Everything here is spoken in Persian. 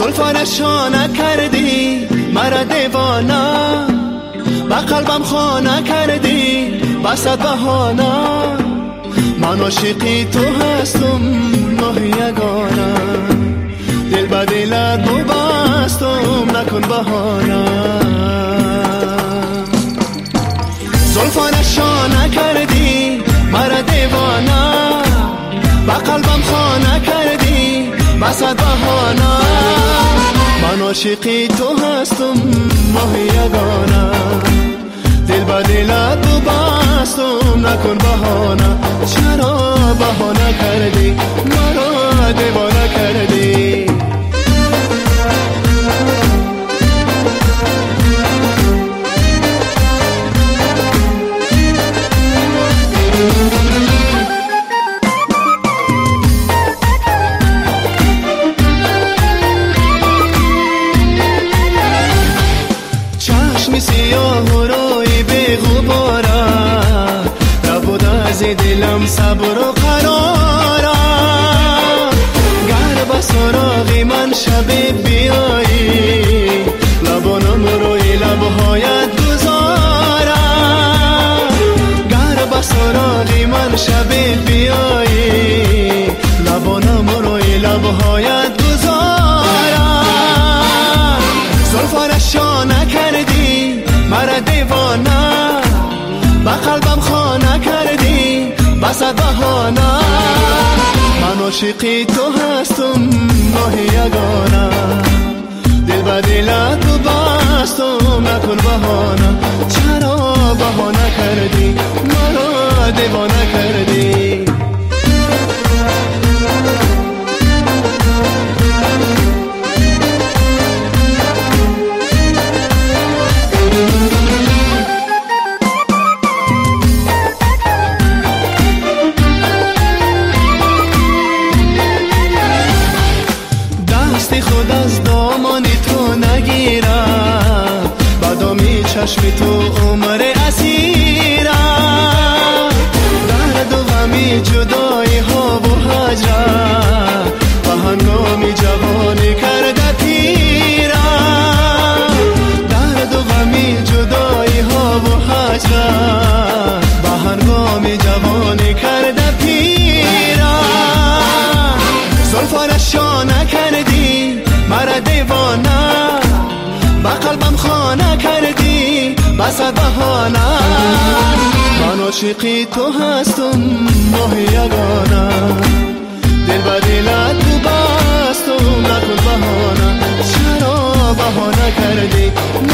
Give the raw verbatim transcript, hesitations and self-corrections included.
زلفانش شانه کردی مرا دیوانا، با قلبم خانه کردی با صد بهانه. من عاشقی تو هستم ماه یگانه، دل به دلت ببستم نکن بهانه. زلفانش شانه کردی مرا دیوانا، با قلبم خانه کردی با صد بهانه. من عاشقی تو هستم ماه یگانه، دل به دلت ببستم نکن بهانه. چرا بهانه کردی مرا دیوانه کردی؟ چشم سیاه و روی بی غباره، نبود از دلم صبر و قراره. گر به سراغ من شب بیایی، لبانم روی لبهایت گذاره. گر به سراغ من شب بیایی، لبانم روی لبهایت گذاره. زلفانش شانه کردی مرا دیوانه، با قلبم خانه کردی با صد بهانه. من عاشقی تو هستم ماه یگانه، دل به دلت ببستم نکن بهانه. چرا بهانه کردی مرا دیوانه کردی؟ دستی خود از دامانی تو نگیره، بدامی چشم تو عمر اسیره. درد و غمی جدایی ها و هجره، به هنگامی جوانی کرده پیره. درد و غمی جدایی ها و هجره، به هنگامی جوانی کرده پیره. زلفانش شانه کردی مرا دیوانه، با قلبم خانه کردی با صد بهانه. من عاشقی تو هستم ماه یگانه، دل به دلت ببستم نکن بهانه. چرا بهانه کردی